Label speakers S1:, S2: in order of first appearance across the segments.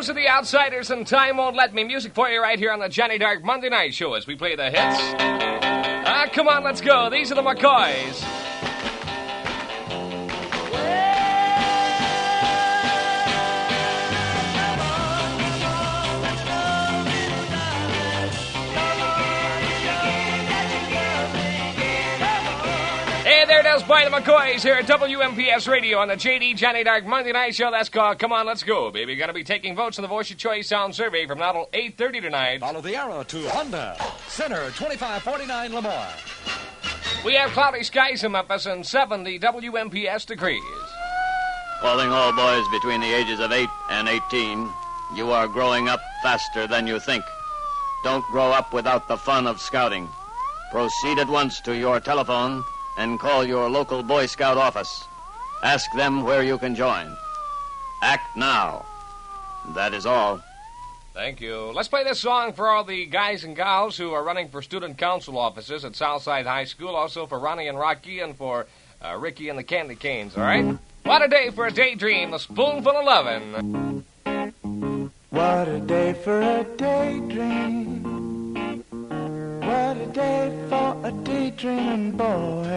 S1: Those are the Outsiders, and Time Won't Let Me. Music for you right here on the Johnny Dark Monday Night Show as we play the hits. Come on, let's go. These are the McCoys. There it is by the McCoys here at WMPS Radio on the JD Johnny Dark Monday Night Show. That's called Come On, Let's Go, baby. Going to be taking votes in the Voice of Choice Sound Survey from now till 8:30 tonight.
S2: Follow the arrow to Honda, Center 2549 Lemoore.
S1: We have cloudy skies in Memphis and 70 WMPS degrees.
S3: Calling all boys between the ages of 8 and 18, you are growing up faster than you think. Don't grow up without the fun of scouting. Proceed at once to your telephone and call your local Boy Scout office. Ask them where you can join. Act now. That is all.
S1: Thank you. Let's play this song for all the guys and gals who are running for student council offices at Southside High School, also for Ronnie and Rocky, and for Ricky and the Candy Canes, all right? What a day for a daydream, a spoonful of lovin'.
S4: What a day for a daydream. What a day for a daydreaming boy.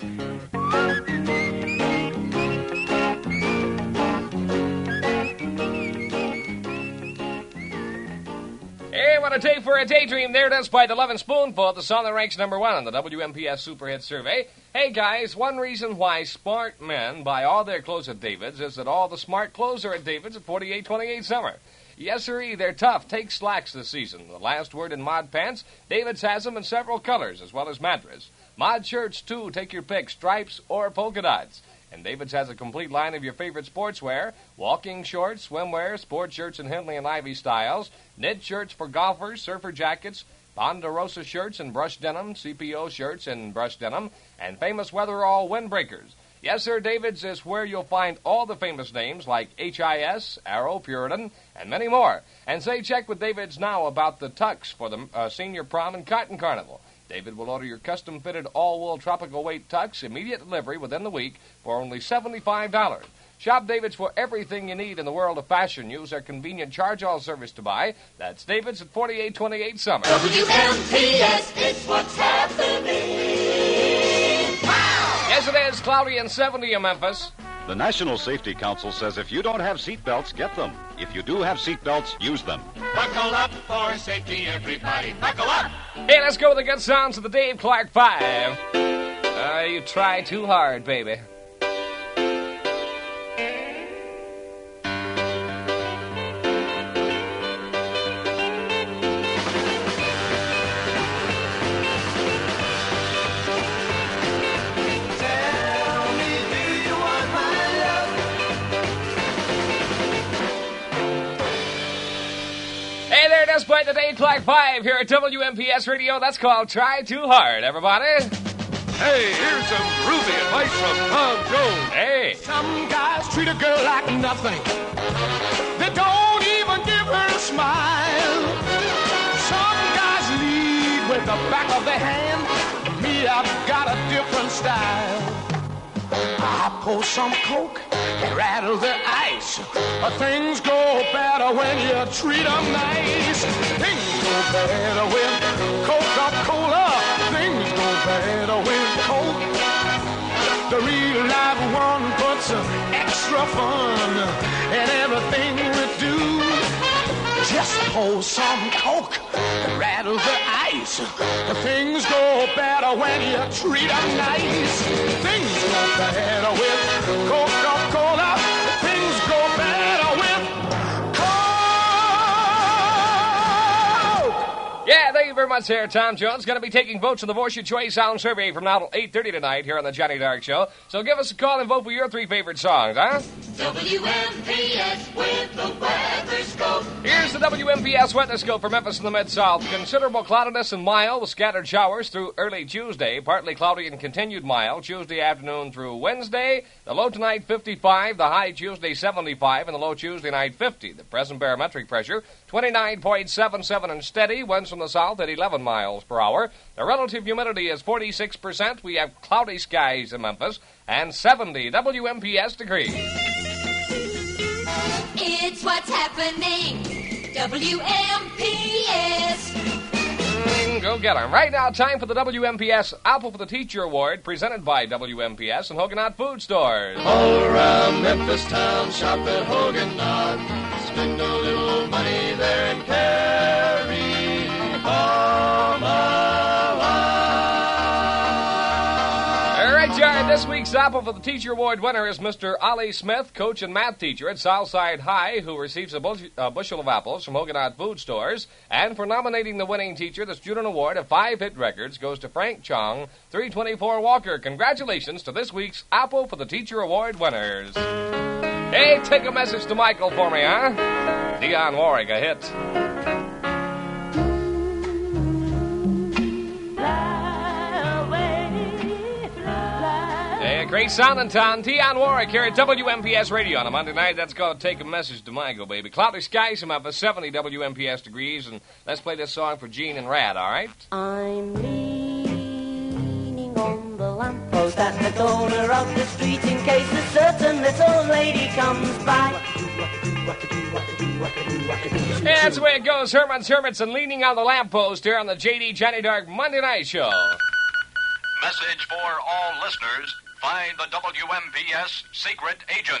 S1: Hey, what a day for a daydream. There it is by the Lovin' Spoonful, the song that ranks number 1 on the WMPS Super Hit Survey. Hey, guys, one reason why smart men buy all their clothes at David's is that all the smart clothes are at David's at 4828 Summer. Yes, sirree, they're tough. Take slacks this season. The last word in mod pants, David's has them in several colors, as well as mattress. Mod shirts, too. Take your pick, stripes or polka dots. And David's has a complete line of your favorite sportswear, walking shorts, swimwear, sports shirts in Hindley and Ivy styles, knit shirts for golfers, surfer jackets, Ponderosa shirts and brushed denim, CPO shirts and brushed denim, and famous Weatherall windbreakers. Yes, sir, David's is where you'll find all the famous names like HIS, Arrow, Puritan, and many more. And say check with David's now about the tux for the Senior Prom and Cotton Carnival. David will order your custom-fitted all-wool tropical weight tux, immediate delivery within the week for only $75. Shop David's for everything you need in the world of fashion. Use our convenient charge-all service to buy. That's David's at 4828 Summer.
S5: WMPS, it's what's happening. Wow!
S1: Yes, it is cloudy and 70 in Memphis.
S2: The National Safety Council says if you don't have seatbelts, get them. If you do have seatbelts, use them.
S5: Buckle up for safety, everybody. Buckle up!
S1: Hey, let's go with the good sounds of the Dave Clark 5. You try too hard, baby. By the Dave Clark 5 here at WMPS Radio. That's called Try Too Hard, everybody.
S6: Hey, here's some groovy advice from Tom Jones.
S1: Hey.
S4: Some guys treat a girl like nothing. They don't even give her a smile. Some guys lead with the back of their hand. Me, I've got a different style. I pour some Coke and rattle the ice. Things go better when you treat them nice. Things go better with Coca-Cola. Things go better with Coke. The real life one puts extra fun in everything we do. Just pour some Coke and rattle the ice. Things go better when you treat them nice. Things go better with Coca-Cola. Things go better with Coke.
S1: Yeah, thank you very much there, Tom Jones. Going to be taking votes in the Voice Your Choice Sound Survey from now till 8:30 tonight here on the Johnny Dark Show. So give us a call and vote for your 3 favorite songs, huh?
S5: WMPS with the weather scope.
S1: Here's the WMPS weather scope for Memphis and the Mid-South. Considerable cloudiness and mild with scattered showers through early Tuesday. Partly cloudy and continued mild Tuesday afternoon through Wednesday. The low tonight 55, the high Tuesday 75, and the low Tuesday night 50. The present barometric pressure 29.77 and steady. Winds from the south at 11 miles per hour. The relative humidity is 46%. We have cloudy skies in Memphis and 70 WMPS degrees.
S7: It's what's happening. WMPS.
S1: Go get 'em. Right now, time for the WMPS Apple for the Teacher Award, presented by WMPS and Hoganot Food Stores.
S4: All around Memphis town, shop at Hoganot. Spend a little money there and carry home a lot.
S1: All right, Jared, this week's Apple for the Teacher Award winner is Mr. Ollie Smith, coach and math teacher at Southside High, who receives a bushel of apples from Hoganot Food Stores. And for nominating the winning teacher, the student award of 5 hit records goes to Frank Chong, 324 Walker. Congratulations to this week's Apple for the Teacher Award winners. Hey, take a message to Michael for me, huh? Dionne Warwick, a hit. Hey, a great sound in town. Dionne Warwick here at WMPS Radio on a Monday night. That's called Take a Message to Michael, baby. Cloudy skies in Memphis, 70 WMPS degrees. And let's play this song for Gene and Rad, all right?
S8: I'm leaning on the lamppost at the corner of the street in case a certain little lady comes by.
S1: Yeah, that's the way it goes. Herman's Hermits and Leaning on the Lamppost here on the J.D. Johnny Dark Monday Night Show.
S2: Message for all listeners. Find the WMPS secret agent.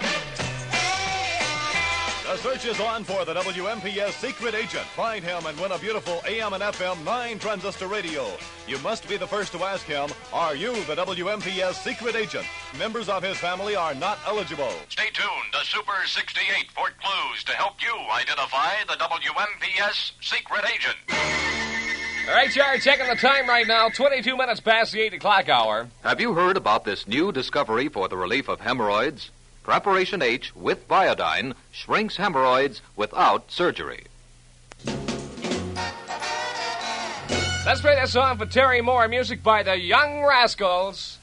S9: The search is on for the WMPS secret agent. Find him and win a beautiful AM and FM 9 transistor radio. You must be the first to ask him, are you the WMPS secret agent? Members of his family are not eligible.
S2: Stay tuned to Super 68 for clues to help you identify the WMPS secret agent.
S1: All right, Jared, checking the time right now, 22 minutes past the 8 o'clock hour.
S6: Have you heard about this new discovery for the relief of hemorrhoids? Preparation H with Biodine shrinks hemorrhoids without surgery.
S1: Let's play that song for Terry Moore, music by the Young Rascals.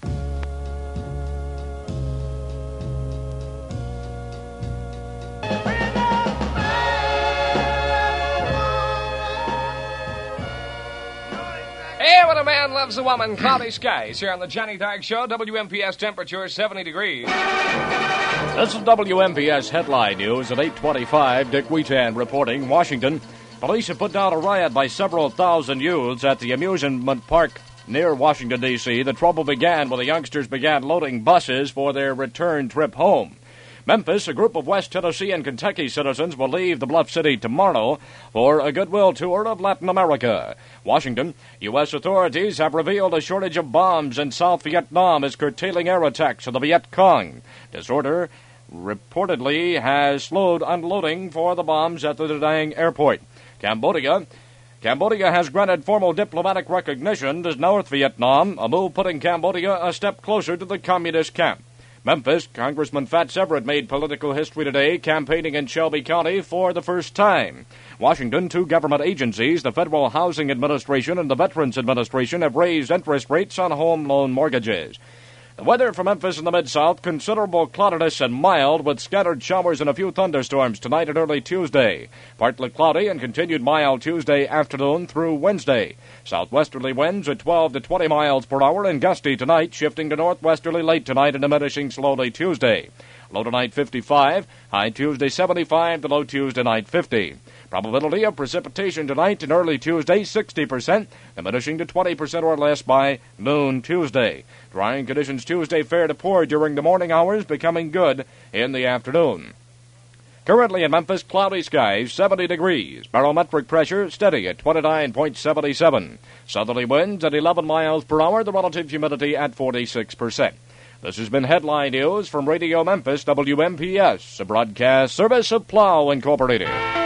S1: Hey, when a man loves a woman, cloudy skies here on the Johnny Dark Show. WMPS temperature 70 degrees.
S10: This is WMPS headline news at 8:25. Dick Wheaton reporting. Washington. Police have put down a riot by several thousand youths at the amusement park near Washington, D.C. The trouble began when the youngsters began loading buses for their return trip home. Memphis, a group of West Tennessee and Kentucky citizens will leave the Bluff City tomorrow for a goodwill tour of Latin America. Washington, U.S. authorities have revealed a shortage of bombs in South Vietnam is curtailing air attacks on the Viet Cong. Disorder reportedly has slowed unloading for the bombs at the Da Nang airport. Cambodia has granted formal diplomatic recognition to North Vietnam, a move putting Cambodia a step closer to the communist camp. Memphis, Congressman Fats Everett made political history today, campaigning in Shelby County for the first time. Washington, 2 government agencies, the Federal Housing Administration and the Veterans Administration, have raised interest rates on home loan mortgages. The weather for Memphis and the Mid-South, considerable cloudiness and mild with scattered showers and a few thunderstorms tonight and early Tuesday. Partly cloudy and continued mild Tuesday afternoon through Wednesday. Southwesterly winds at 12 to 20 miles per hour and gusty tonight, shifting to northwesterly late tonight and diminishing slowly Tuesday. Low tonight 55, high Tuesday 75, to low Tuesday night 50. Probability of precipitation tonight and early Tuesday 60%, diminishing to 20% or less by noon Tuesday. Drying conditions Tuesday, fair to poor during the morning hours, becoming good in the afternoon. Currently in Memphis, cloudy skies, 70 degrees. Barometric pressure steady at 29.77. Southerly winds at 11 miles per hour, the relative humidity at 46%. This has been Headline News from Radio Memphis, WMPS, a broadcast service of Plow Incorporated.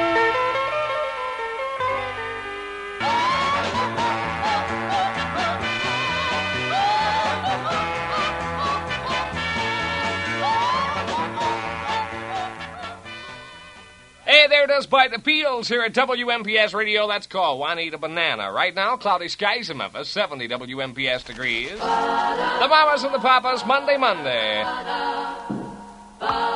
S1: Hey, there it is by the Peels here at WMPS Radio. That's called Juanita Banana. Right now, cloudy skies in Memphis, 70 WMPS degrees. The Mamas and the Papas, Monday.